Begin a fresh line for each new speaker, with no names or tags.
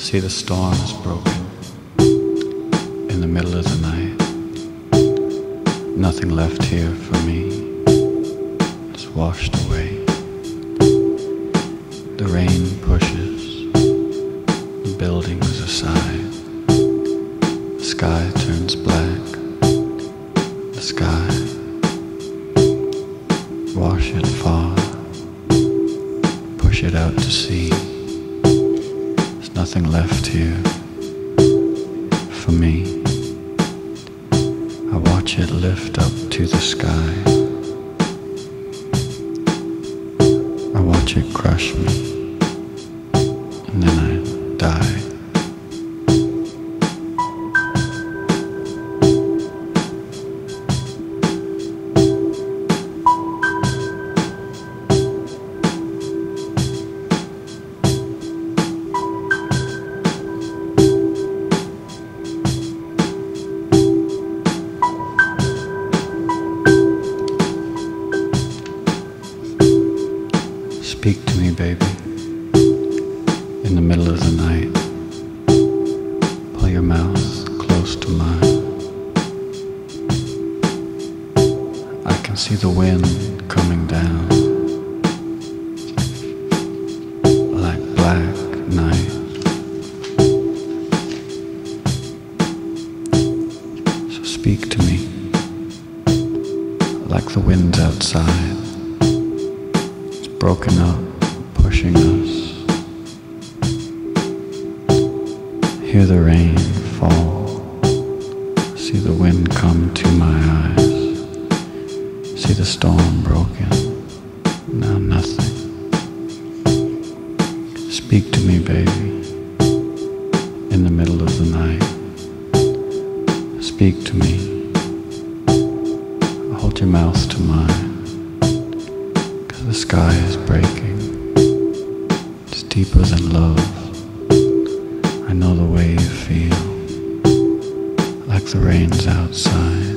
See the storm is broken in the middle of the night. Nothing left here for me. It's washed away. The rain pushes the buildings aside. The sky turns black. The sky. Wash it far. Push it out to sea. There's nothing left here for me. I watch it lift up to the sky. I watch it crush me, and then I die. Speak to me, baby, in the middle of the night. Pull your mouth close to mine. I can see the wind coming down like black night. So speak to me like the wind's outside. Broken up, pushing us. Hear the rain fall. See the wind come to my eyes. See the storm broken. Now nothing. Speak to me, baby, in the middle of the night. Speak to me. Hold your mouth to mine. The sky is breaking. It's deeper than love. I know the way you feel, like the rain's outside.